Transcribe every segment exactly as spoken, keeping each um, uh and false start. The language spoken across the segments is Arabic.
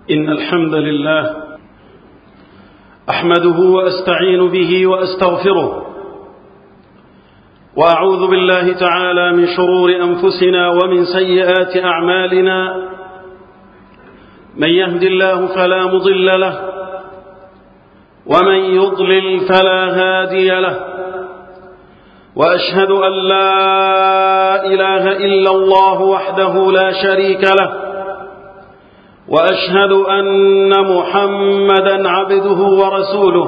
إن الحمد لله أحمده وأستعين به وأستغفره، وأعوذ بالله تعالى من شرور أنفسنا ومن سيئات أعمالنا. من يهد الله فلا مضل له، ومن يضلل فلا هادي له، وأشهد أن لا إله إلا الله وحده لا شريك له، وأشهد أن محمدا عبده ورسوله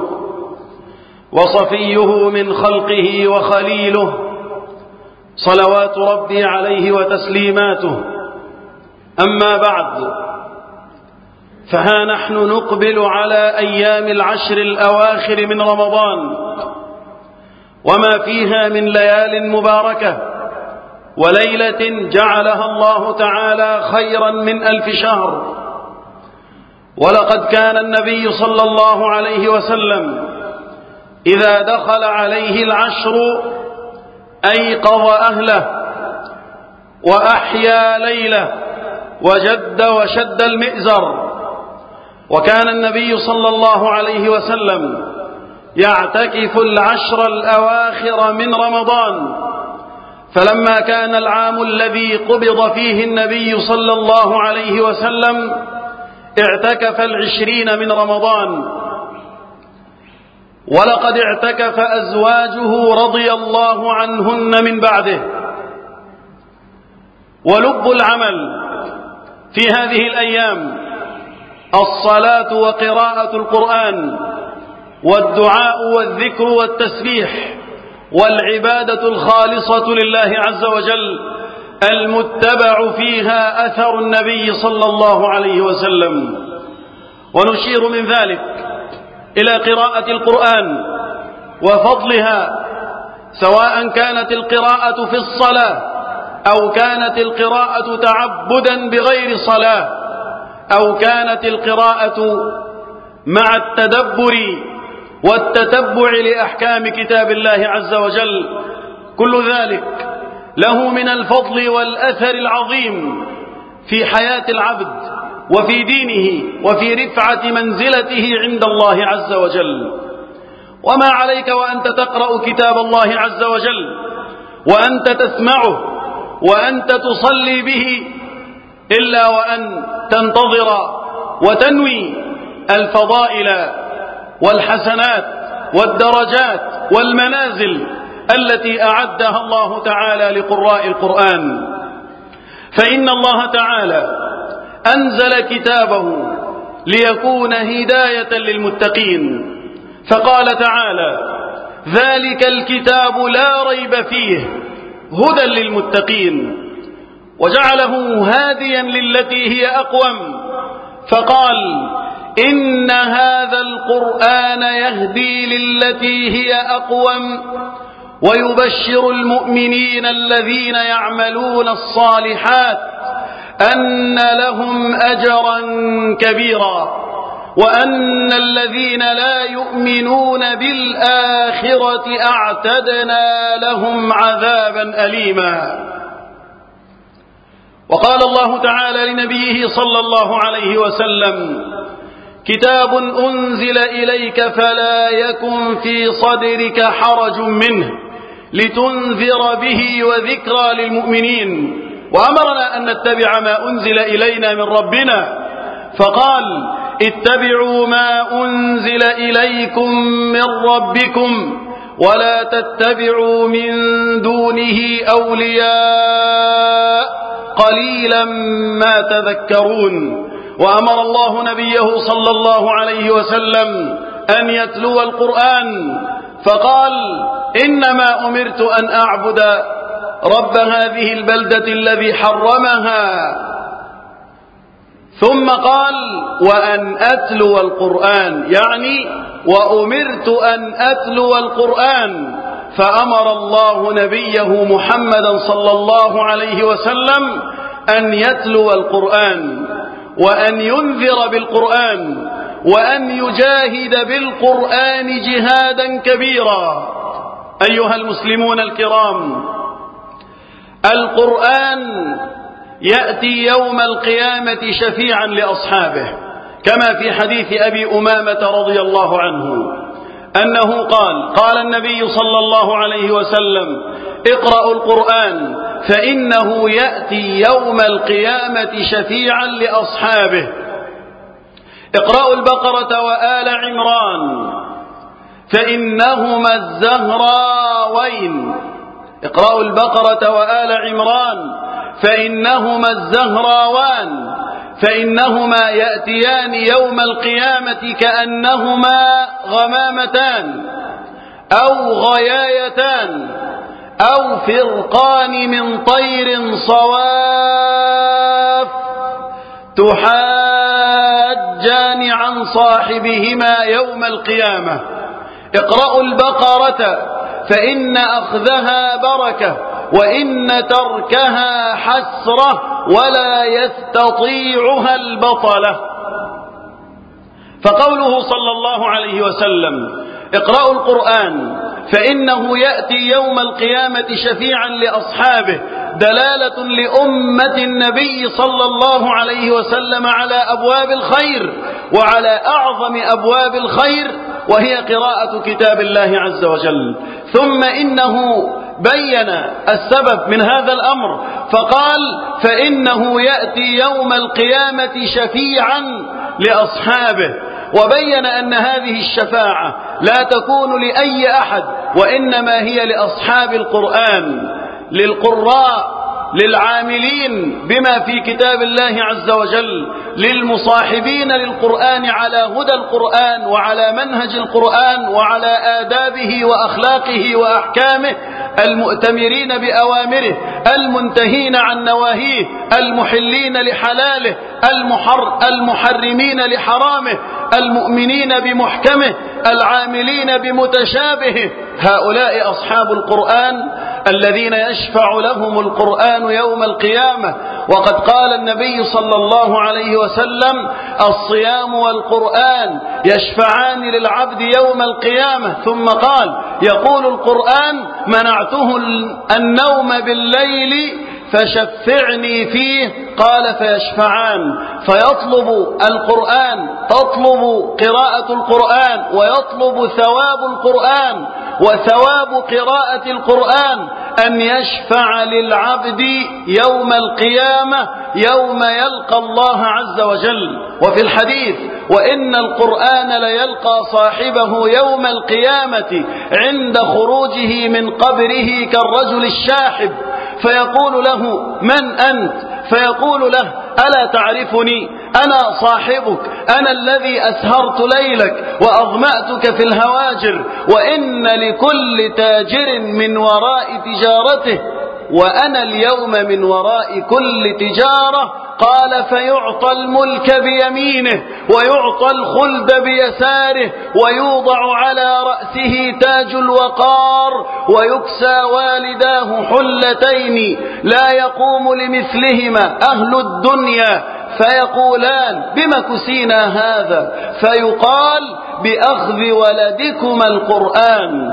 وصفيه من خلقه وخليله، صلوات ربي عليه وتسليماته. أما بعد، فها نحن نقبل على أيام العشر الأواخر من رمضان، وما فيها من ليال مباركة، وليلة جعلها الله تعالى خيرا من ألف شهر. ولقد كان النبي صلى الله عليه وسلم إذا دخل عليه العشر أيقظ أهله وأحيا ليله وجد وشد المئزر. وكان النبي صلى الله عليه وسلم يعتكف العشر الأواخر من رمضان، فلما كان العام الذي قبض فيه النبي صلى الله عليه وسلم اعتكف العشرين من رمضان، ولقد اعتكف أزواجه رضي الله عنهن من بعده. ولب العمل في هذه الأيام الصلاة وقراءة القرآن والدعاء والذكر والتسبيح والعبادة الخالصة لله عز وجل، المتبع فيها أثر النبي صلى الله عليه وسلم. ونشير من ذلك إلى قراءة القرآن وفضلها، سواء كانت القراءة في الصلاة أو كانت القراءة تعبدا بغير صلاة أو كانت القراءة مع التدبر والتتبع لأحكام كتاب الله عز وجل. كل ذلك له من الفضل والأثر العظيم في حياة العبد وفي دينه وفي رفعة منزلته عند الله عز وجل. وما عليك وأنت تقرأ كتاب الله عز وجل وأنت تسمعه وأنت تصلي به إلا وأن تنتظر وتنوي الفضائل والحسنات والدرجات والمنازل التي أعدها الله تعالى لقراء القرآن. فإن الله تعالى أنزل كتابه ليكون هداية للمتقين، فقال تعالى: ذلك الكتاب لا ريب فيه هدى للمتقين، وجعله هاديا للتي هي أقوم، فقال: إن هذا القرآن يهدي للتي هي أقوم ويبشر المؤمنين الذين يعملون الصالحات أن لهم أجرا كبيرا، وأن الذين لا يؤمنون بالآخرة أعتدنا لهم عذابا أليما. وقال الله تعالى لنبيه صلى الله عليه وسلم: كتاب أنزل إليك فلا يكن في صدرك حرج منه لتنذر به وذكرى للمؤمنين. وأمرنا أن نتبع ما أنزل إلينا من ربنا، فقال: اتبعوا ما أنزل إليكم من ربكم ولا تتبعوا من دونه أولياء قليلا ما تذكرون. وأمر الله نبيه صلى الله عليه وسلم أن يتلو القرآن، فقال: إنما أمرت أن أعبد رب هذه البلدة الذي حرمها، ثم قال: وأن أتلو القرآن، يعني وأمرت أن أتلو القرآن. فأمر الله نبيه محمدا صلى الله عليه وسلم أن يتلو القرآن وأن ينذر بالقرآن وأن يجاهد بالقرآن جهادا كبيرا. أيها المسلمون الكرام، القرآن يأتي يوم القيامة شفيعا لأصحابه، كما في حديث أبي أمامة رضي الله عنه أنه قال قال النبي صلى الله عليه وسلم: اقرأوا القرآن فإنه يأتي يوم القيامة شفيعا لأصحابه. اقرأوا البقرة وآل عمران فإنهما الزهراوين. اقرأوا البقرة وآل عمران فإنهما الزهراوان، فإنهما يأتيان يوم القيامة كأنهما غمامتان أو غيايتان أو فرقان من طير صواف تحاجان عن صاحبهما يوم القيامة. اقرأوا البقرة فإن أخذها بركة وإن تركها حسرة ولا يستطيعها البطلة. فقوله صلى الله عليه وسلم: اقرأوا القرآن فإنه يأتي يوم القيامة شفيعا لأصحابه دلالة لأمة النبي صلى الله عليه وسلم على أبواب الخير وعلى أعظم أبواب الخير، وهي قراءة كتاب الله عز وجل. ثم إنه بين السبب من هذا الأمر فقال: فإنه يأتي يوم القيامة شفيعا لأصحابه، وبين أن هذه الشفاعة لا تكون لأي أحد، وإنما هي لأصحاب القرآن، للقراء، للعاملين بما في كتاب الله عز وجل، للمصاحبين للقرآن على هدى القرآن وعلى منهج القرآن وعلى آدابه وأخلاقه وأحكامه، المؤتمرين بأوامره، المنتهين عن نواهيه، المحلين لحلاله، المحر المحرمين لحرامه، المؤمنين بمحكمه، العاملين بمتشابهه. هؤلاء أصحاب القرآن الذين يشفع لهم القرآن يوم القيامة. وقد قال النبي صلى الله عليه وسلم: الصيام والقرآن يشفعان للعبد يوم القيامة. ثم قال: يقول القرآن: منعته النوم بالليل فشفعني فيه، قال: فيشفعان. فيطلب القرآن، تطلب قراءة القرآن ويطلب ثواب القرآن، وثواب قراءة القرآن أن يشفع للعبد يوم القيامة يوم يلقى الله عز وجل. وفي الحديث: وإن القرآن ليلقى صاحبه يوم القيامة عند خروجه من قبره كالرجل الشاحب، فيقول له: من أنت؟ فيقول له: ألا تعرفني؟ أنا صاحبك، أنا الذي أسهرت ليلك وأظمأتك في الهواجر، وإن لكل تاجر من وراء تجارته، وأنا اليوم من وراء كل تجارة. قال: فيعطى الملك بيمينه ويعطى الخلد بيساره ويوضع على رأسه تاج الوقار ويكسى والداه حلتين لا يقوم لمثلهما أهل الدنيا، فيقولان: بم كسينا هذا؟ فيقال: بأخذ ولدكما القرآن.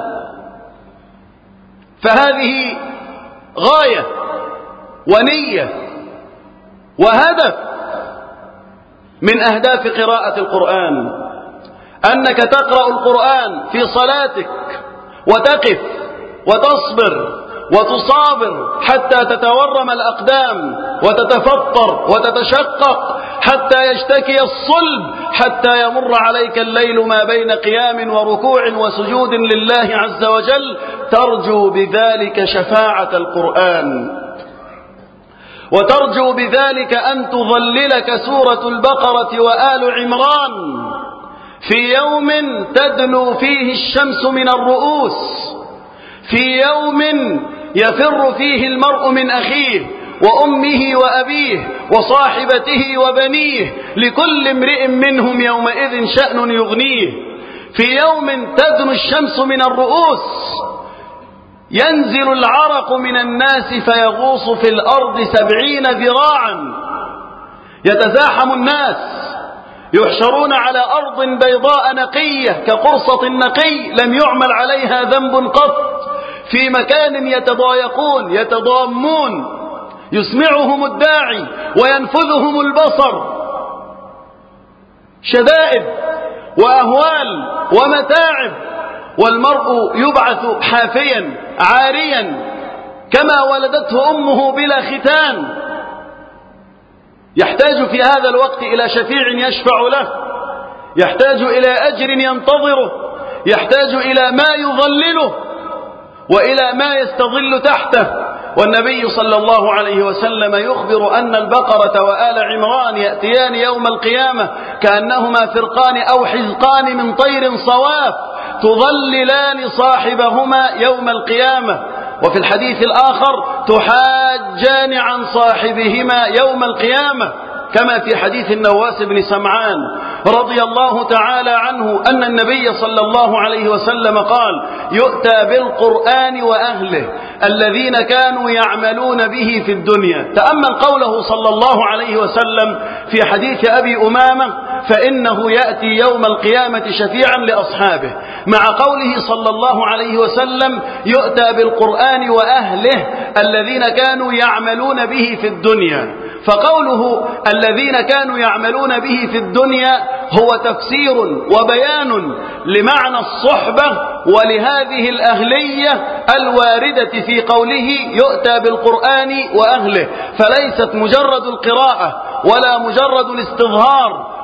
فهذه غاية ونية وهدف من أهداف قراءة القرآن، أنك تقرأ القرآن في صلاتك وتقف وتصبر وتصابر حتى تتورم الأقدام وتتفطر وتتشقق حتى يشتكي الصلب، حتى يمر عليك الليل ما بين قيام وركوع وسجود لله عز وجل، ترجو بذلك شفاعة القرآن، وترجو بذلك أن تظللك سورة البقرة وآل عمران في يوم تدنو فيه الشمس من الرؤوس، في يوم يفر فيه المرء من أخيه وأمه وأبيه وصاحبته وبنيه، لكل امرئ منهم يومئذ شأن يغنيه، في يوم تدنو الشمس من الرؤوس، ينزل العرق من الناس فيغوص في الأرض سبعين ذراعا، يتزاحم الناس يحشرون على أرض بيضاء نقية كقرصة النقي لم يعمل عليها ذنب قط، في مكان يتضايقون يتضامون، يسمعهم الداعي وينفذهم البصر، شدائد وأهوال ومتاعب، والمرء يبعث حافيا عاريا كما ولدته أمه بلا ختان، يحتاج في هذا الوقت إلى شفيع يشفع له، يحتاج إلى أجر ينتظره، يحتاج إلى ما يظلله وإلى ما يستظل تحته. والنبي صلى الله عليه وسلم يخبر أن البقرة وآل عمران يأتيان يوم القيامة كأنهما فرقان أو حزقان من طير صواف تظللان صاحبهما يوم القيامة. وفي الحديث الآخر تحاجان عن صاحبهما يوم القيامة، كما في حديث النواس بن سمعان رضي الله تعالى عنه أن النبي صلى الله عليه وسلم قال: يؤتى بالقرآن وأهله الذين كانوا يعملون به في الدنيا. تأمل قوله صلى الله عليه وسلم في حديث أبي أمامة: فإنه يأتي يوم القيامة شفيعا لأصحابه، مع قوله صلى الله عليه وسلم: يؤتى بالقرآن وأهله الذين كانوا يعملون به في الدنيا. فقوله الذين كانوا يعملون به في الدنيا هو تفسير وبيان لمعنى الصحبة ولهذه الأهلية الواردة في قوله يؤتى بالقرآن وأهله، فليست مجرد القراءة ولا مجرد الاستظهار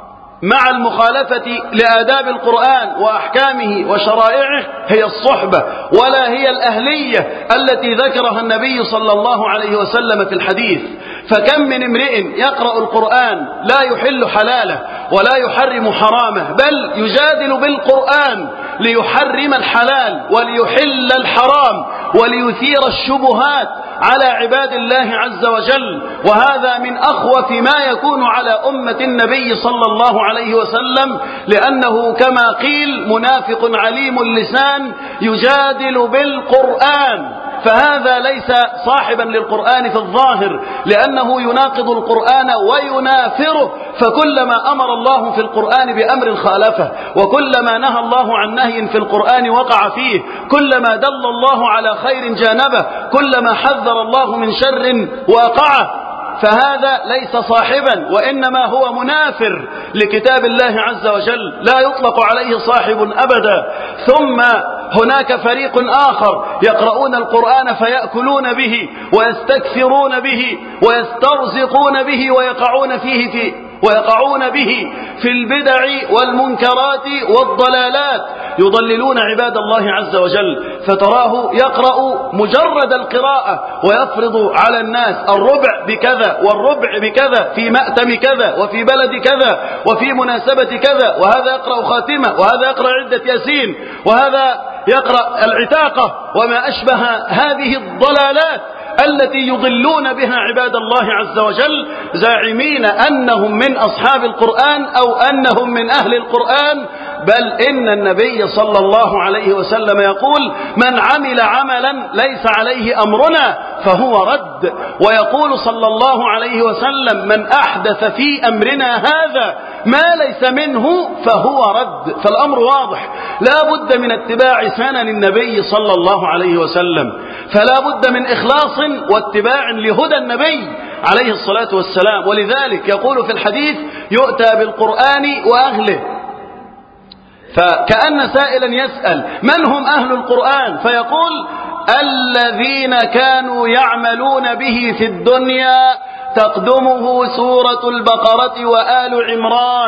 مع المخالفة لآداب القرآن وأحكامه وشرائعه هي الصحبة، ولا هي الأهلية التي ذكرها النبي صلى الله عليه وسلم في الحديث. فكم من امرئ يقرأ القرآن لا يحل حلاله ولا يحرم حرامه، بل يجادل بالقرآن ليحرم الحلال وليحل الحرام وليثير الشبهات على عباد الله عز وجل. وهذا من أخوف ما يكون على أمة النبي صلى الله عليه وسلم، لأنه كما قيل منافق عليم اللسان يجادل بالقرآن، فهذا ليس صاحبا للقرآن في الظاهر، لأنه يناقض القرآن وينافره. فكلما أمر الله في القرآن بأمر خالفه، وكلما نهى الله عن نهي في القرآن وقع فيه، كلما دل الله على خير جانبه، كلما حذر الله من شر وقعه. فهذا ليس صاحبا، وإنما هو منافر لكتاب الله عز وجل، لا يطلق عليه صاحب أبدا. ثم هناك فريق آخر يقرؤون القرآن فيأكلون به ويستكثرون به ويسترزقون به ويقعون فيه في ويقعون به في البدع والمنكرات والضلالات، يضللون عباد الله عز وجل. فتراه يقرأ مجرد القراءة ويفرض على الناس الربع بكذا والربع بكذا في مأتم كذا وفي بلد كذا وفي مناسبة كذا، وهذا يقرأ خاتمة وهذا يقرأ عدة ياسين وهذا يقرأ العتاقة وما أشبه هذه الضلالات التي يضلون بها عباد الله عز وجل، زاعمين أنهم من أصحاب القرآن أو أنهم من أهل القرآن. بل إن النبي صلى الله عليه وسلم يقول: من عمل عملا ليس عليه أمرنا فهو رد. ويقول صلى الله عليه وسلم: من أحدث في أمرنا هذا ما ليس منه فهو رد. فالأمر واضح، لا بد من اتباع سنن النبي صلى الله عليه وسلم، فلا بد من إخلاص واتباع لهدى النبي عليه الصلاة والسلام. ولذلك يقول في الحديث: يؤتى بالقرآن وأهله. فكأن سائلا يسأل: من هم أهل القرآن؟ فيقول: الذين كانوا يعملون به في الدنيا. تقدمه سورة البقرة وآل عمران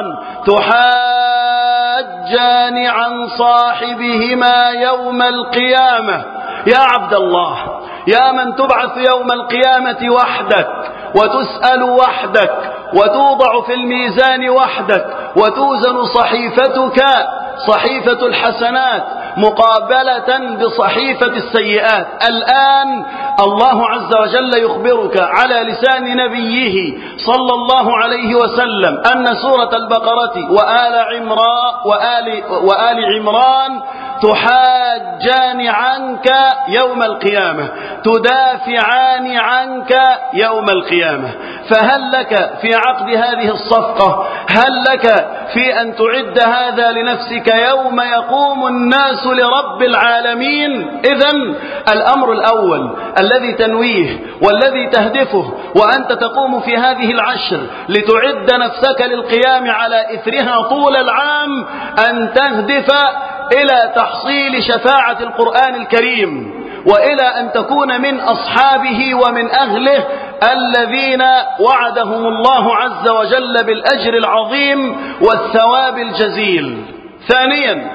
تحاجان عن صاحبهما يوم القيامة. يا عبد الله، يا من تبعث يوم القيامة وحدك وتسأل وحدك وتوضع في الميزان وحدك وتوزن صحيفتك صحيفة الحسنات مقابلة بصحيفة السيئات. الآن الله عز وجل يخبرك على لسان نبيه صلى الله عليه وسلم أن سورة البقرة وآل عمران وآل, وآل عمران تحاجان عنك يوم القيامة، تدافعان عنك يوم القيامة. فهل لك في عقد هذه الصفقة؟ هل لك في أن تعد هذا لنفسك يوم يقوم الناس لرب العالمين؟ إذن الأمر الأول الذي تنويه والذي تهدفه وأنت تقوم في هذه العشر لتعد نفسك للقيام على إثرها طول العام أن تهدف إلى تحصيل شفاعة القرآن الكريم، وإلى أن تكون من أصحابه ومن أهله الذين وعدهم الله عز وجل بالأجر العظيم والثواب الجزيل. ثانيا،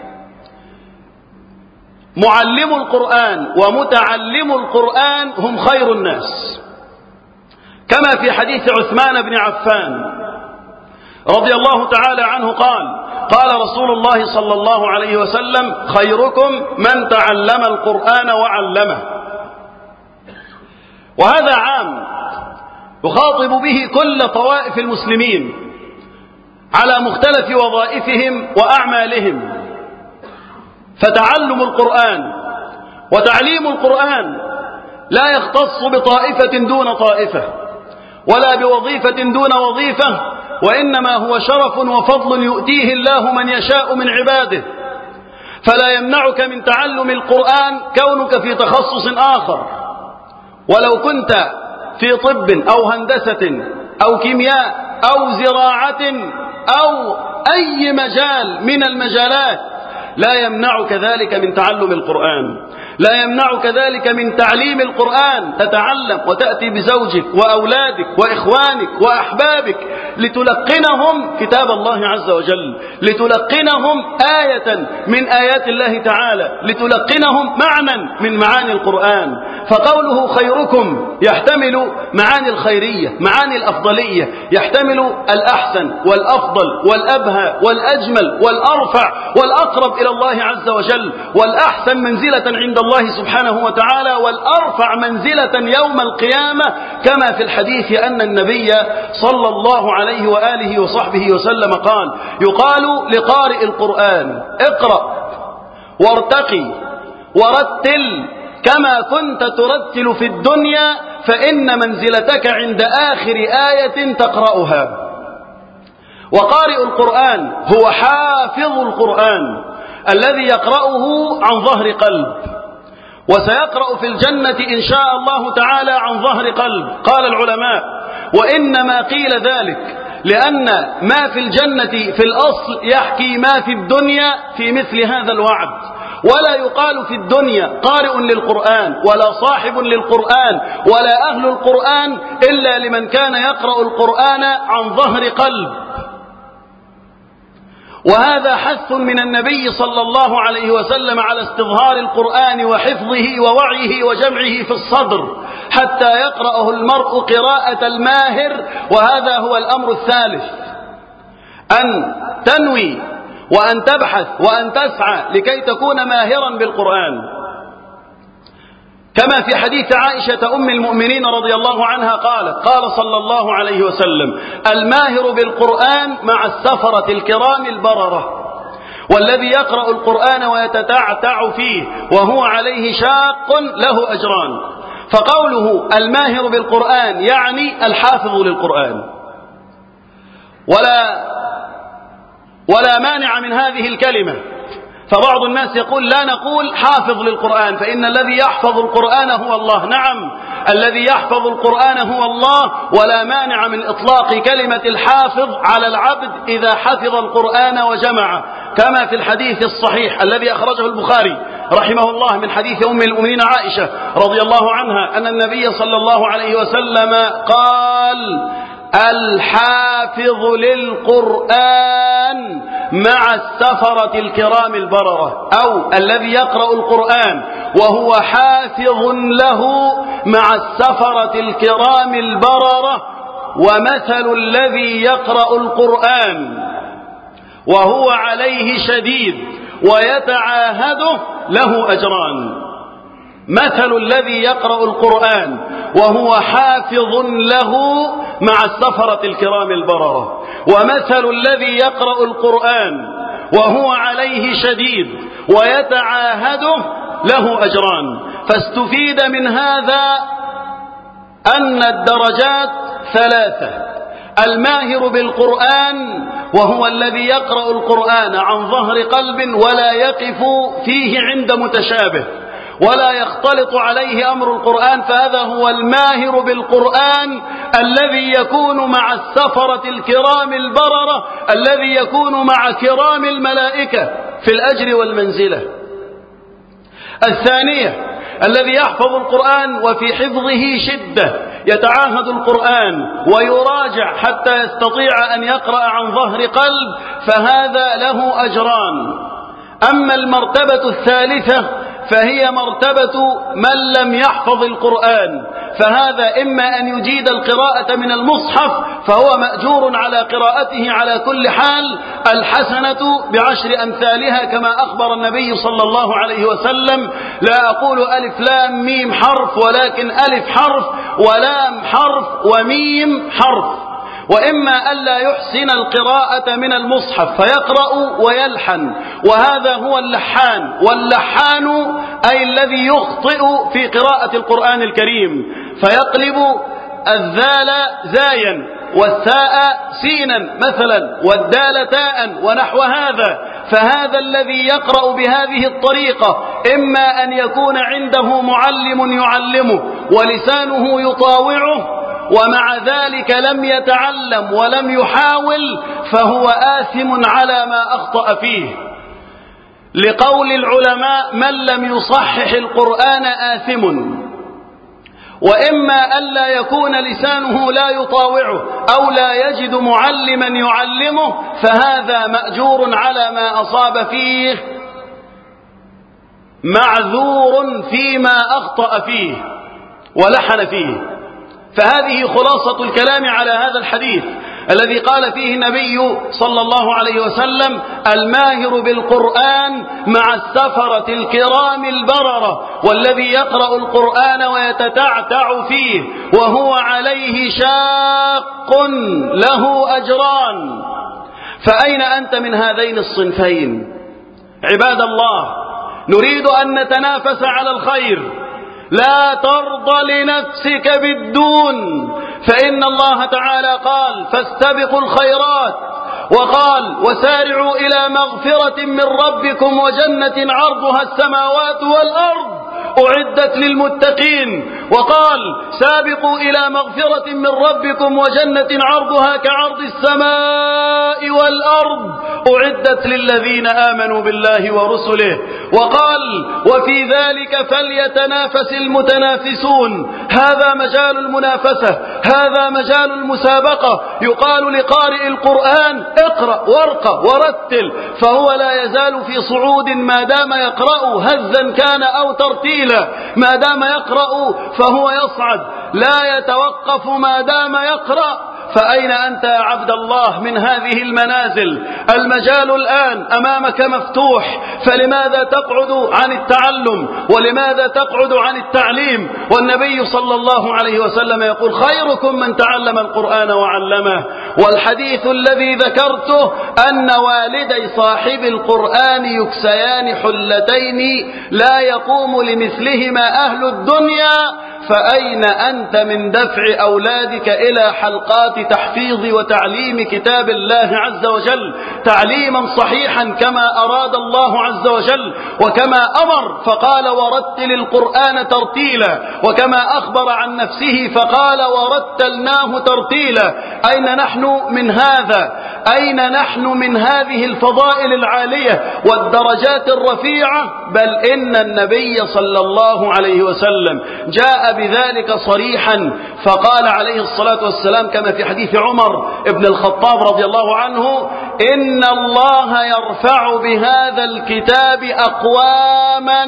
معلم القرآن ومتعلم القرآن هم خير الناس، كما في حديث عثمان بن عفان رضي الله تعالى عنه قال: قال رسول الله صلى الله عليه وسلم: خيركم من تعلم القرآن وعلمه. وهذا عام يخاطب به كل طوائف المسلمين على مختلف وظائفهم وأعمالهم. فتعلم القرآن وتعليم القرآن لا يختص بطائفة دون طائفة ولا بوظيفة دون وظيفة، وإنما هو شرف وفضل يؤتيه الله من يشاء من عباده. فلا يمنعك من تعلم القرآن كونك في تخصص آخر، ولو كنت في طب أو هندسة أو كيمياء أو زراعة أو أي مجال من المجالات، لا يمنعك ذلك من تعلم القرآن، لا يمنعك ذلك من تعليم القرآن. تتعلم وتأتي بزوجك وأولادك وإخوانك وأحبابك لتلقنهم كتاب الله عز وجل، لتلقنهم آية من آيات الله تعالى، لتلقنهم معنى من معاني القرآن. فقوله خيركم يحتمل معاني الخيرية، معاني الأفضلية، يحتمل الأحسن والأفضل والأبهى والأجمل والأرفع والأقرب إلى الله عز وجل، والأحسن منزلة عند الله سبحانه وتعالى، والأرفع منزلة يوم القيامة، كما في الحديث أن النبي صلى الله عليه وآله وصحبه وسلم قال: يقال لقارئ القرآن: اقرأ وارتقي ورتل كما كنت ترتل في الدنيا، فإن منزلتك عند آخر آية تقرأها. وقارئ القرآن هو حافظ القرآن الذي يقرأه عن ظهر قلب، وسيقرأ في الجنة إن شاء الله تعالى عن ظهر قلب. قال العلماء: وإنما قيل ذلك لأن ما في الجنة في الأصل يحكي ما في الدنيا في مثل هذا الوعد، ولا يقال في الدنيا قارئ للقرآن ولا صاحب للقرآن ولا أهل القرآن إلا لمن كان يقرأ القرآن عن ظهر قلب. وهذا حث من النبي صلى الله عليه وسلم على استظهار القرآن وحفظه ووعيه وجمعه في الصدر حتى يقرأه المرء قراءة الماهر. وهذا هو الأمر الثالث، أن تنوي وأن تبحث وأن تسعى لكي تكون ماهرا بالقرآن، كما في حديث عائشة أم المؤمنين رضي الله عنها قالت: قال صلى الله عليه وسلم: الماهر بالقرآن مع السفرة الكرام البررة، والذي يقرأ القرآن ويتتعتع فيه وهو عليه شاق له أجران. فقوله الماهر بالقرآن يعني الحافظ للقرآن، ولا ولا مانع من هذه الكلمة. فبعض الناس يقول: لا نقول حافظ للقرآن، فإن الذي يحفظ القرآن هو الله. نعم، الذي يحفظ القرآن هو الله، ولا مانع من إطلاق كلمة الحافظ على العبد إذا حفظ القرآن وجمعه، كما في الحديث الصحيح الذي أخرجه البخاري رحمه الله من حديث أم المؤمنين عائشة رضي الله عنها أن النبي صلى الله عليه وسلم قال: الحافظ للقرآن مع السفرة الكرام البررة، أو الذي يقرأ القرآن وهو حافظ له مع السفرة الكرام البررة. ومثل الذي يقرأ القرآن وهو عليه شديد ويتعاهده له أجران. مثل الذي يقرأ القرآن وهو حافظ له مع السفرة الكرام البررة، ومثل الذي يقرأ القرآن وهو عليه شديد ويتعاهده له أجران. فاستفيد من هذا أن الدرجات ثلاثة: الماهر بالقرآن وهو الذي يقرأ القرآن عن ظهر قلب ولا يقف فيه عند متشابه، ولا يختلط عليه أمر القرآن، فهذا هو الماهر بالقرآن الذي يكون مع السفرة الكرام البررة، الذي يكون مع كرام الملائكة في الأجر والمنزلة. الثانية الذي يحفظ القرآن وفي حفظه شدة، يتعاهد القرآن ويراجع حتى يستطيع أن يقرأ عن ظهر قلب، فهذا له أجران. أما المرتبة الثالثة فهي مرتبة من لم يحفظ القرآن، فهذا إما أن يجيد القراءة من المصحف فهو مأجور على قراءته على كل حال، الحسنة بعشر أمثالها كما أخبر النبي صلى الله عليه وسلم. لا أقول ألف لام ميم حرف، ولكن ألف حرف ولام حرف وميم حرف. وإما ألا يحسن القراءة من المصحف فيقرأ ويلحن، وهذا هو اللحان. واللحان أي الذي يخطئ في قراءة القرآن الكريم، فيقلب الذال زايا والثاء سينا مثلا والدال تاء ونحو هذا. فهذا الذي يقرأ بهذه الطريقة إما أن يكون عنده معلم يعلمه ولسانه يطاوعه، ومع ذلك لم يتعلم ولم يحاول، فهو آثم على ما أخطأ فيه. لقول العلماء من لم يصحح القرآن آثم. وإما ألا يكون لسانه لا يطاوعه أو لا يجد معلما يعلمه، فهذا مأجور على ما أصاب فيه، معذور فيما أخطأ فيه ولحن فيه. فهذه خلاصة الكلام على هذا الحديث الذي قال فيه النبي صلى الله عليه وسلم: الماهر بالقرآن مع السفرة الكرام البررة، والذي يقرأ القرآن ويتتعتع فيه وهو عليه شاق له أجران. فأين أنت من هذين الصنفين؟ عباد الله، نريد أن نتنافس على الخير، لا ترضى لنفسك بالدون، فإن الله تعالى قال: فاستبقوا الخيرات، وقال: وسارعوا إلى مغفرة من ربكم وجنة عرضها السماوات والأرض أعدت للمتقين، وقال: سابقوا إلى مغفرة من ربكم وجنة عرضها كعرض السماء والأرض أعدت للذين آمنوا بالله ورسله، وقال: وفي ذلك فليتنافس المتنافسون. هذا مجال المنافسة، هذا مجال المسابقة. يقال لقارئ القرآن: اقرأ وارقى ورتل، فهو لا يزال في صعود ما دام يقرأ هزا كان أو ترتيلا، ما دام يقرأ فهو يصعد، لا يتوقف ما دام يقرأ. فأين أنت يا عبد الله من هذه المنازل؟ المجال الآن أمامك مفتوح، فلماذا تقعد عن التعلم؟ ولماذا تقعد عن التعليم؟ والنبي صلى الله عليه وسلم يقول: خيركم من تعلم القرآن وعلمه. والحديث الذي ذكرته أن والدي صاحب القرآن يكسيان حلتين لا يقوم لمثلهما أهل الدنيا. فأين أنت من دفع أولادك إلى حلقات تحفيظ وتعليم كتاب الله عز وجل تعليما صحيحا كما أراد الله عز وجل وكما أمر، فقال: ورتل القرآن ترتيلا، وكما أخبر عن نفسه فقال: ورتلناه ترتيلا. أين نحن من هذا؟ أين نحن من هذه الفضائل العالية والدرجات الرفيعة؟ بل إن النبي صلى الله عليه وسلم جاء بذلك صريحا، فقال عليه الصلاة والسلام كما في حديث عمر بن الخطاب رضي الله عنه: إن الله يرفع بهذا الكتاب أقواما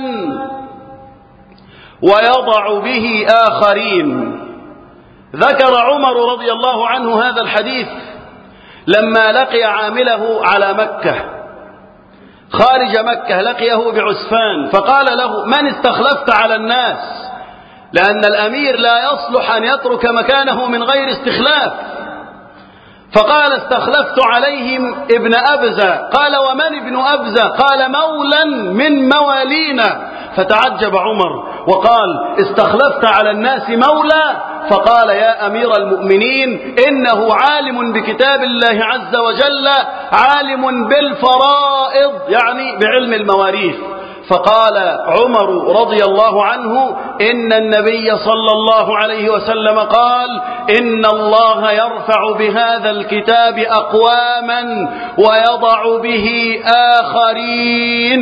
ويضع به آخرين. ذكر عمر رضي الله عنه هذا الحديث لما لقي عامله على مكة خارج مكة، لقيه بعسفان، فقال له: من استخلفت على الناس؟ لأن الأمير لا يصلح أن يترك مكانه من غير استخلاف. فقال: استخلفت عليهم ابن أبزة. قال: ومن ابن أبزة؟ قال: مولا من موالينا. فتعجب عمر وقال: استخلفت على الناس مولا؟ فقال: يا أمير المؤمنين، إنه عالم بكتاب الله عز وجل، عالم بالفرائض، يعني بعلم المواريث. فقال عمر رضي الله عنه: إن النبي صلى الله عليه وسلم قال: إن الله يرفع بهذا الكتاب أقواما ويضع به آخرين.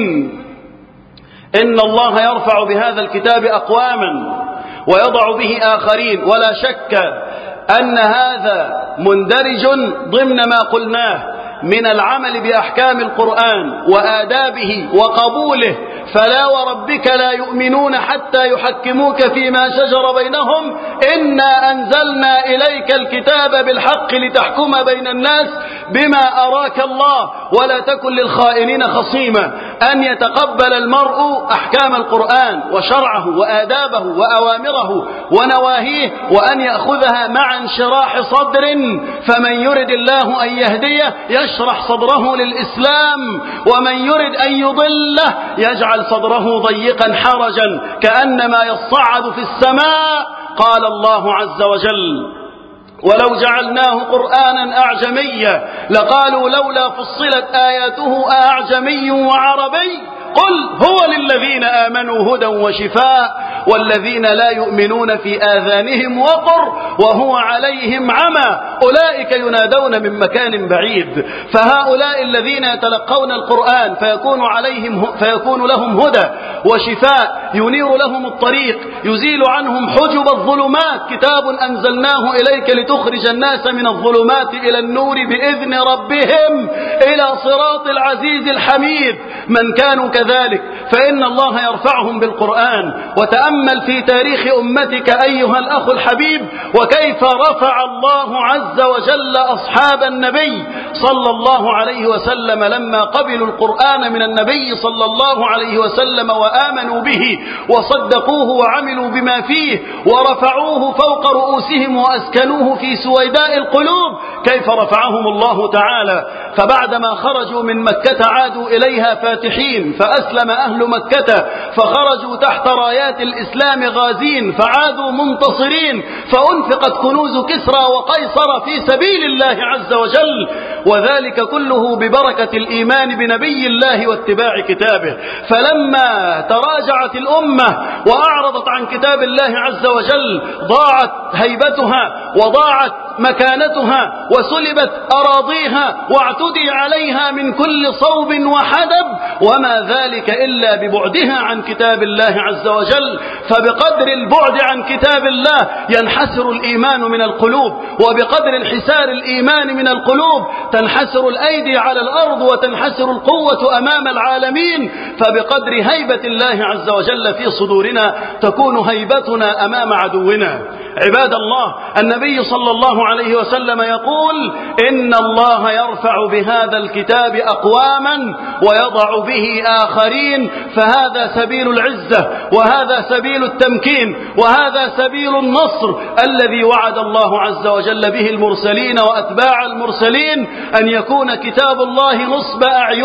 إن الله يرفع بهذا الكتاب أقواما ويضع به آخرين. ولا شك أن هذا مندرج ضمن ما قلناه من العمل بأحكام القرآن وآدابه وقبوله. فلا وربك لا يؤمنون حتى يحكموك فيما شجر بينهم إنا أنزلنا إليك الكتاب بالحق لتحكم بين الناس بما أراك الله ولا تكن للخائنين خصيما. أن يتقبل المرء أحكام القرآن وشرعه وآدابه وأوامره ونواهيه وأن يأخذها مع انشراح صدر. فمن يرد الله أن يهديه يشرح صدره للإسلام، ومن يرد أن يضله يجعل صدره ضيقا حرجا كأنما يصعد في السماء. قال الله عز وجل: ولو جعلناه قرآنا أعجميا لقالوا لولا فصلت آياته أعجمي وعربي قل هو للذين آمنوا هدى وشفاء والذين لا يؤمنون في آذانهم وقر وهو عليهم عمى أولئك ينادون من مكان بعيد. فهؤلاء الذين يتلقون القرآن فيكون عليهم فيكون لهم هدى وشفاء، ينير لهم الطريق، يزيل عنهم حجب الظلمات. كتاب أنزلناه إليك لتخرج الناس من الظلمات إلى النور بإذن ربهم إلى صراط العزيز الحميد. من كانوا كذلك فإن الله يرفعهم بالقرآن. وتأمل في تاريخ أمتك أيها الأخ الحبيب وكيف رفع الله عز وجل أصحاب النبي صلى الله عليه وسلم لما قبلوا القرآن من النبي صلى الله عليه وسلم وآمنوا به وصدقوه وعملوا بما فيه ورفعوه فوق رؤوسهم وأسكنوه في سويداء القلوب. كيف رفعهم الله تعالى. فبعدما خرجوا من مكة عادوا إليها فاتحين فأسلم أهل مكة فخرجوا تحت رايات الإسلام غازين فعادوا منتصرين فأنفقت كنوز كسرى وقيصر في سبيل الله عز وجل، وذلك كله ببركة الإيمان بنبي الله واتباع كتابه. فلما تراجعت الأمة وأعرضت عن كتاب الله عز وجل ضاعت هيبتها وضاعت مكانتها وسلبت أراضيها واعتدي عليها من كل صوب وحدب، وما ذلك إلا ببعدها عن كتاب الله عز وجل. فبقدر البعد عن كتاب الله ينحسر الإيمان من القلوب، وبقدر انحسار الإيمان من القلوب تنحسر الأيدي على الأرض وتنحسر القوة أمام العالمين. فبقدر هيبة الله عز وجل في صدورنا تكون هيبتنا أمام عدونا. عباد الله، النبي صلى الله عليه وسلم يقول: إن الله يرفع بهذا الكتاب أقواما ويضع به آخرين. فهذا سبيل العزة وهذا سبيل التمكين وهذا سبيل النصر الذي وعد الله عز وجل به المرسلين وأتباع المرسلين، أن يكون كتاب الله نصب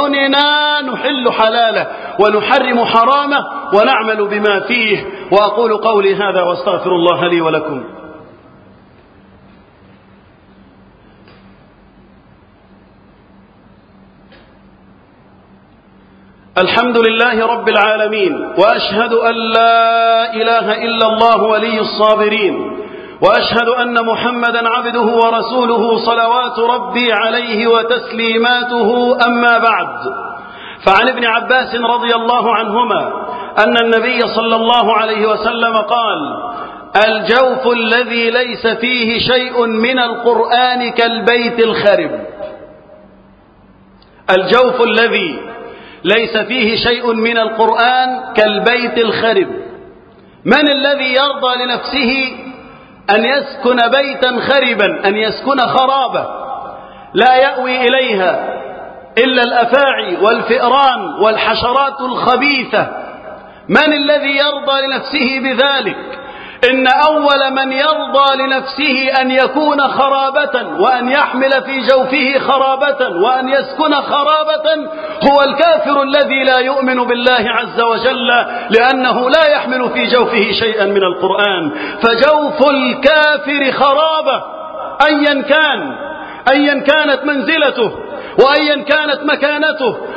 أعيننا نحل حلاله ونحرم حرامه ونعمل بما فيه. وأقول قولي هذا واستغفر الله لي ولكم. الحمد لله رب العالمين، وأشهد أن لا إله إلا الله ولي الصابرين، وأشهد أن محمدا عبده ورسوله صلوات ربي عليه وتسليماته. أما بعد، فعن ابن عباس رضي الله عنهما أن النبي صلى الله عليه وسلم قال: الجوف الذي ليس فيه شيء من القرآن كالبيت الخرب. الجوف الذي ليس فيه شيء من القرآن كالبيت الخرب. من الذي يرضى لنفسه أن يسكن بيتا خربا، أن يسكن خرابة لا يأوي إليها إلا الأفاعي والفئران والحشرات الخبيثة؟ من الذي يرضى لنفسه بذلك؟ إن أول من يرضى لنفسه أن يكون خرابة وأن يحمل في جوفه خرابة وأن يسكن خرابة هو الكافر الذي لا يؤمن بالله عز وجل، لأنه لا يحمل في جوفه شيئا من القرآن. فجوف الكافر خرابة أيا كان، أيا كانت منزلته وأيا كانت مكانته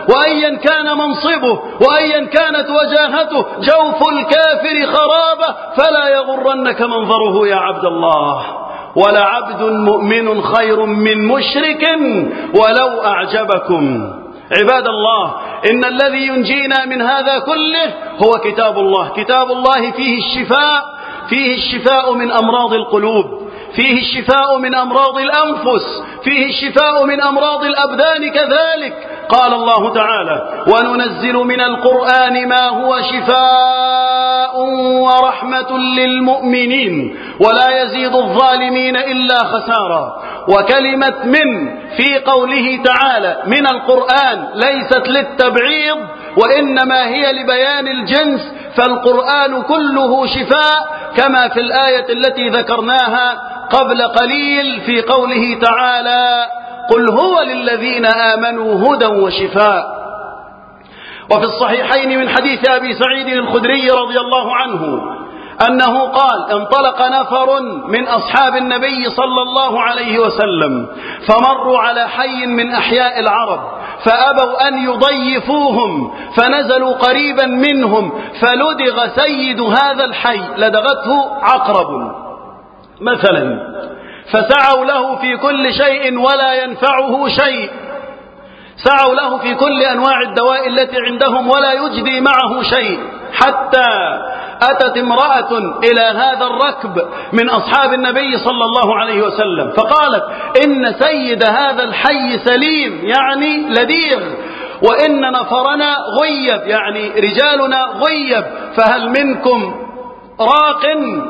وأيا كان منصبه وأيا كانت وجاهته، جوف الكافر خرابة، فلا يغرنك منظره يا عبد الله. ولعبد مؤمن خير من مشرك ولو أعجبكم. عباد الله، إن الذي ينجينا من هذا كله هو كتاب الله. كتاب الله فيه الشفاء، فيه الشفاء من أمراض القلوب، فيه الشفاء من أمراض الأنفس، فيه الشفاء من أمراض الأبدان كذلك. قال الله تعالى: وننزل من القرآن ما هو شفاء ورحمة للمؤمنين ولا يزيد الظالمين إلا خسارا. وكلمة من في قوله تعالى من القرآن ليست للتبعيض، وإنما هي لبيان الجنس، فالقرآن كله شفاء، كما في الآية التي ذكرناها قبل قليل في قوله تعالى: قل هو للذين آمنوا هدى وشفاء. وفي الصحيحين من حديث أبي سعيد الخدري رضي الله عنه أنه قال: انطلق نفر من أصحاب النبي صلى الله عليه وسلم فمروا على حي من أحياء العرب فأبوا أن يضيفوهم، فنزلوا قريبا منهم فلدغ سيد هذا الحي، لدغته عقرب مثلا، فسعوا له في كل شيء ولا ينفعه شيء، سعوا له في كل أنواع الدواء التي عندهم ولا يجدي معه شيء، حتى أتت امرأة إلى هذا الركب من أصحاب النبي صلى الله عليه وسلم فقالت: إن سيد هذا الحي سليم، يعني لديغ، وإن نفرنا غيب، يعني رجالنا غيب، فهل منكم راق؟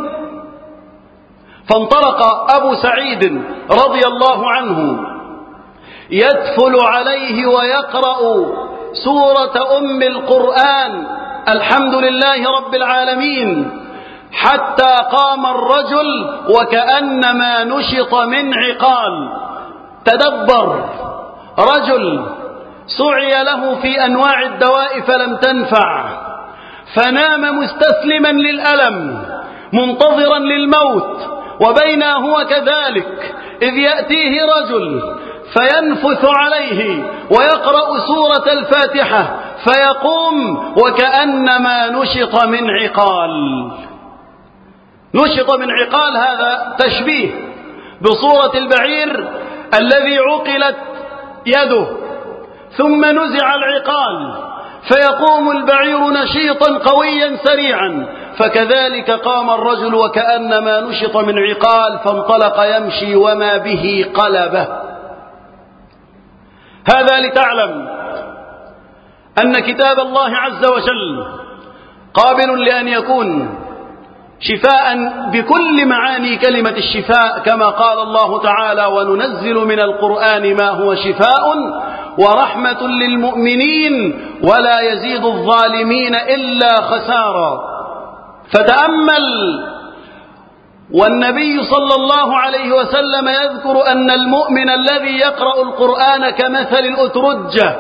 فانطلق أبو سعيد رضي الله عنه يدفل عليه ويقرأ سورة أم القرآن الحمد لله رب العالمين، حتى قام الرجل وكأنما نشط من عقال. تدبر، رجل سعي له في أنواع الدواء فلم تنفع، فنام مستسلما للألم منتظرا للموت، وبينا هو كذلك إذ يأتيه رجل فينفث عليه ويقرأ سورة الفاتحة فيقوم وكأنما نشط من عقال. نشط من عقال، هذا تشبيه بصورة البعير الذي عقلت يده ثم نزع العقال فيقوم البعير نشيطا قويا سريعا، فكذلك قام الرجل وكأنما نشط من عقال فانطلق يمشي وما به قلبه. هذا لتعلم أن كتاب الله عز وجل قابل لأن يكون شفاء بكل معاني كلمة الشفاء، كما قال الله تعالى: وننزل من القرآن ما هو شفاء ورحمة للمؤمنين ولا يزيد الظالمين إلا خسارا. فتأمل، والنبي صلى الله عليه وسلم يذكر أن المؤمن الذي يقرأ القرآن كمثل الأترجة،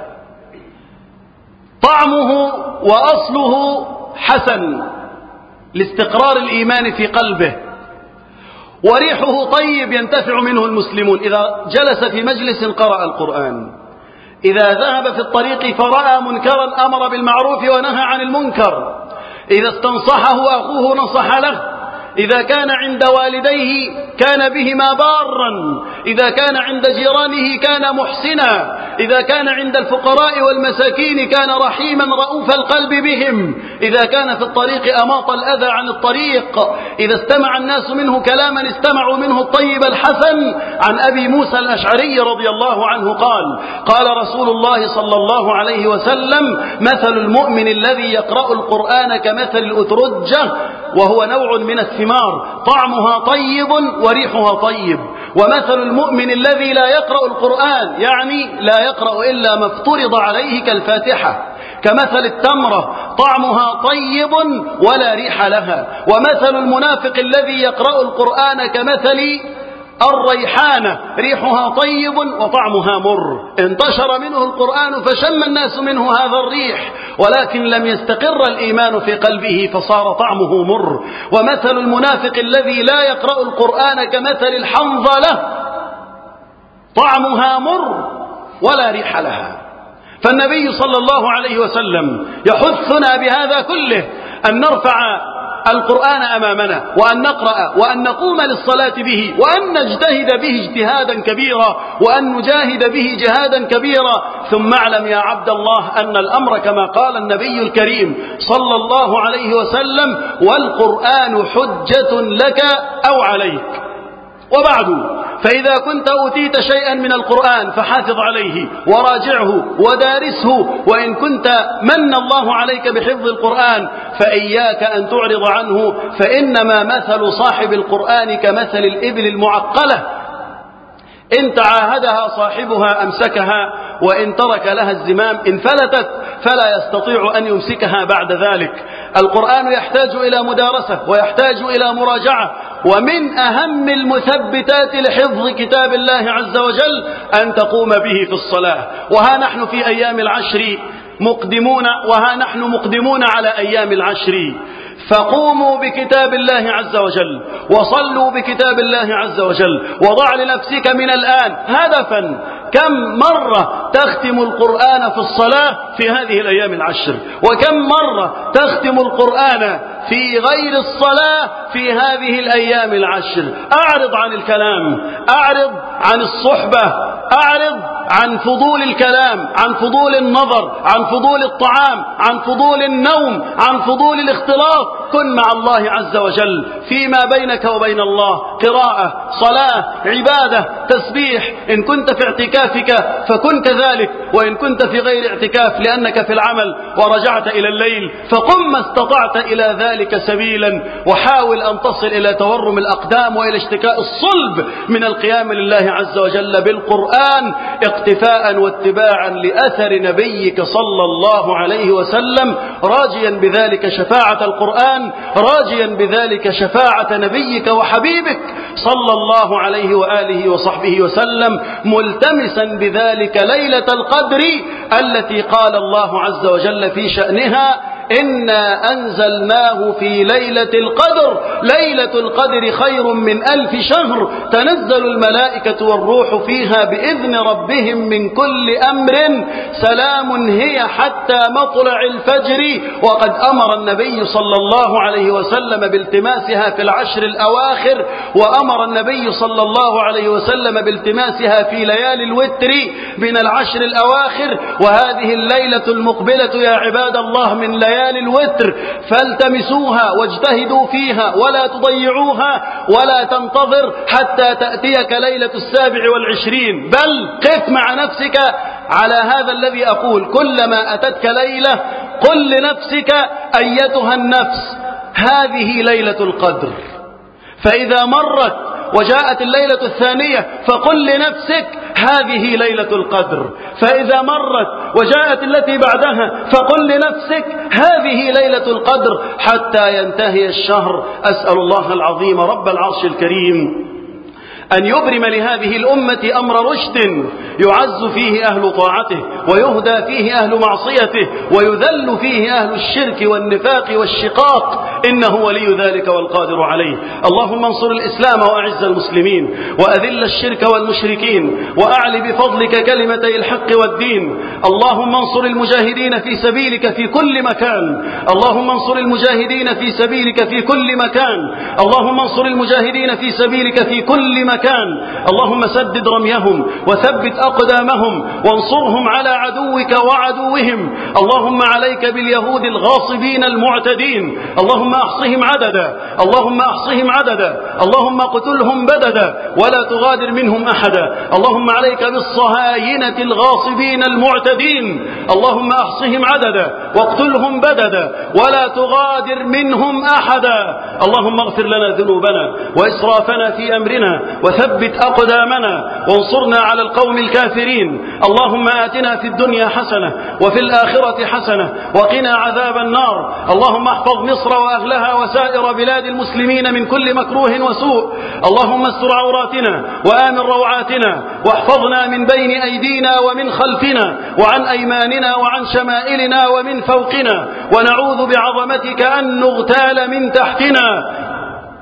طعمه وأصله حسن لاستقرار الإيمان في قلبه، وريحه طيب ينتفع منه المسلمون إذا جلس في مجلس قرأ القرآن، إذا ذهب في الطريق فرأى منكرا أمر بالمعروف ونهى عن المنكر، إذا استنصحه أخوه نصح له، إذا كان عند والديه كان بهما بارا، إذا كان عند جيرانه كان محسنا، إذا كان عند الفقراء والمساكين كان رحيما رؤوف القلب بهم، إذا كان في الطريق أماط الأذى عن الطريق، إذا استمع الناس منه كلاما استمعوا منه الطيب الحسن. عن أبي موسى الأشعري رضي الله عنه قال: قال رسول الله صلى الله عليه وسلم: مثل المؤمن الذي يقرأ القرآن كمثل الأترجة، وهو نوع من الثمار طعمها طيب وريحها طيب، ومثل المؤمن الذي لا يقرأ القرآن، يعني لا يقرأ إلا ما افترض عليه كالفاتحة، كمثل التمرة طعمها طيب ولا ريح لها، ومثل المنافق الذي يقرأ القرآن كمثل الريحانة ريحها طيب وطعمها مر، انتشر منه القرآن فشم الناس منه هذا الريح، ولكن لم يستقر الإيمان في قلبه فصار طعمه مر. ومثل المنافق الذي لا يقرأ القرآن كمثل الحنظلة طعمها مر ولا ريح لها. فالنبي صلى الله عليه وسلم يحثنا بهذا كله أن نرفع القرآن أمامنا، وأن نقرأ، وأن نقوم للصلاة به، وأن نجتهد به اجتهادا كبيرا، وأن نجاهد به جهادا كبيرا. ثم اعلم يا عبد الله أن الأمر كما قال النبي الكريم صلى الله عليه وسلم: والقرآن حجة لك أو عليك. وبعد، فإذا كنت أوتيت شيئا من القرآن فحافظ عليه وراجعه ودارسه، وإن كنت من الله عليك بحفظ القرآن فإياك أن تعرض عنه، فإنما مثل صاحب القرآن كمثل الإبل المعقلة، إن تعاهدها صاحبها أمسكها، وإن ترك لها الزمام انفلتت، فلا يستطيع أن يمسكها بعد ذلك. القرآن يحتاج إلى مدارسة ويحتاج إلى مراجعة، ومن أهم المثبتات لحفظ كتاب الله عز وجل أن تقوم به في الصلاة. وها نحن في أيام العشر مقدمون، وها نحن مقدمون على أيام العشر، فقوموا بكتاب الله عز وجل وصلوا بكتاب الله عز وجل، وضع لنفسك من الآن هدفا: كم مرة تختم القرآن في الصلاة في هذه الأيام العشر، وكم مرة تختم القرآن في غير الصلاة في هذه الأيام العشر. أعرض عن الكلام، أعرض عن الصحبة، أعرض عن فضول الكلام، عن فضول النظر، عن فضول الطعام، عن فضول النوم، عن فضول الاختلاط. كن مع الله عز وجل فيما بينك وبين الله، قراءة، صلاة، عبادة، تسبيح. إن كنت في اعتكافك فكن كذلك، وإن كنت في غير اعتكاف لأنك في العمل ورجعت إلى الليل فقم ما استطعت إلى ذلك سبيلا، وحاول أن تصل إلى تورم الأقدام وإلى اشتكاء الصلب من القيام لله عز وجل بالقرآن، اقتفاء واتباعا لأثر نبيك صلى الله عليه وسلم، راجيا بذلك شفاعة القرآن، راجيا بذلك شفاعة نبيك وحبيبك صلى الله عليه وآله وصحبه وسلم، ملتمسا بذلك ليلة القدر التي قال الله عز وجل في شأنها: إنا أنزلناه في ليلة القدر، ليلة القدر خير من ألف شهر، تنزل الملائكة والروح فيها بإذن ربهم من كل أمر، سلام هي حتى مطلع الفجر. وقد أمر النبي صلى الله عليه وسلم بالتماسها في العشر الأواخر، وأمر النبي صلى الله عليه وسلم بالتماسها في ليالي الوتر من العشر الأواخر. وهذه الليلة المقبلة يا عباد الله من ليالي الوتر، فالتمسوها واجتهدوا فيها ولا تضيعوها، ولا تنتظر حتى تأتيك ليلة السابع والعشرين، بل قف مع نفسك على هذا الذي أقول: كلما أتتك ليلة قل لنفسك أيتها النفس هذه ليلة القدر. فإذا مرت وجاءت الليلة الثانية فقل لنفسك هذه ليلة القدر. فإذا مرت وجاءت التي بعدها فقل لنفسك هذه ليلة القدر، حتى ينتهي الشهر. أسأل الله العظيم رب العرش الكريم أن يبرم لهذه الأمة أمر رشد يعز فيه أهل طاعته، ويهدى فيه أهل معصيته، ويذل فيه أهل الشرك والنفاق والشقاق، إنه ولي ذلك والقادر عليه. اللهم انصر الإسلام وأعز المسلمين، وأذل الشرك والمشركين، وأعل بفضلك كلمتي الحق والدين. اللهم انصر المجاهدين في سبيلك في كل مكان، اللهم انصر المجاهدين في سبيلك في كل مكان، اللهم انصر المجاهدين في سبيلك في كل مكان. اللهم سدد رميهم وثبت أقدامهم وانصرهم على عدوك وعدوهم. اللهم عليك باليهود الغاصبين المعتدين، اللهم أحصهم عددا، اللهم أحصهم عددا، اللهم قتلهم بددا ولا تغادر منهم أحدا. اللهم عليك بالصهاينة الغاصبين المعتدين، اللهم أحصهم عددا واقتلهم بددا ولا تغادر منهم أحدا. اللهم اغفر لنا ذنوبنا وإسرافنا في أمرنا، وثبت أقدامنا وانصرنا على القوم الكافرين. اللهم آتنا في الدنيا حسنة وفي الآخرة حسنة وقنا عذاب النار. اللهم احفظ مصر وأهلها وسائر بلاد المسلمين من كل مكروه وسوء. اللهم استر عوراتنا وآمن روعاتنا، واحفظنا من بين أيدينا ومن خلفنا وعن أيماننا وعن شمائلنا ومن فوقنا، ونعوذ بعظمتك أن نغتال من تحتنا.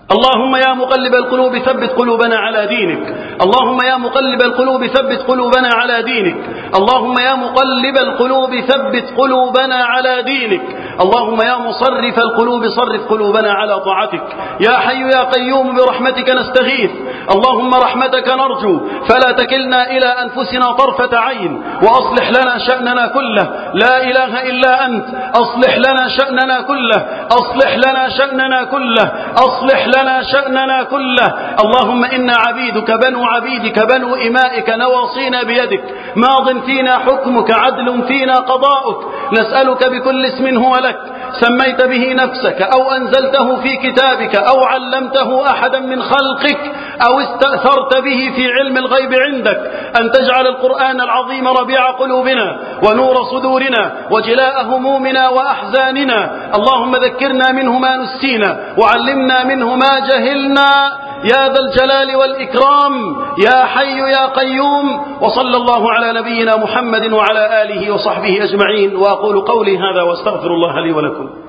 اللهم يا مقلب القلوب ثبت قلوبنا على دينك. اللهم يا مقلب القلوب ثبت قلوبنا على دينك. اللهم يا مقلب القلوب ثبت قلوبنا على دينك. اللهم يا مصرف القلوب صرف قلوبنا على طاعتك. يا حي يا قيوم برحمتك نستغيث. اللهم رحمتك نرجو فلا تكلنا إلى أنفسنا طرفة عين، وأصلح لنا شأننا كله. لا إله إلا أنت، أصلح لنا شأننا كله، أصلح لنا شأننا كله، أصلح لنا شأننا كله. اللهم إنا عبيدك بنو عبيدك بنو إمائك نواصينا بيدك، ماض فينا حكمك، عدل فينا قضاؤك. نسألك بكل اسم هو لك سميت به نفسك أو أنزلته في كتابك أو علمته أحدا من خلقك أو استأثرت به في علم الغيب عندك، أن تجعل القرآن العظيم ربيع قلوبنا ونور صدورنا وجلاء همومنا وأحزاننا. اللهم ذكرنا منه ما نسينا وعلمنا منه ما جهلنا يا ذا الجلال والإكرام يا حي يا قيوم. وصلى الله على نبينا محمد وعلى آله وصحبه أجمعين. وأقول قولي هذا واستغفر الله لي ولكم.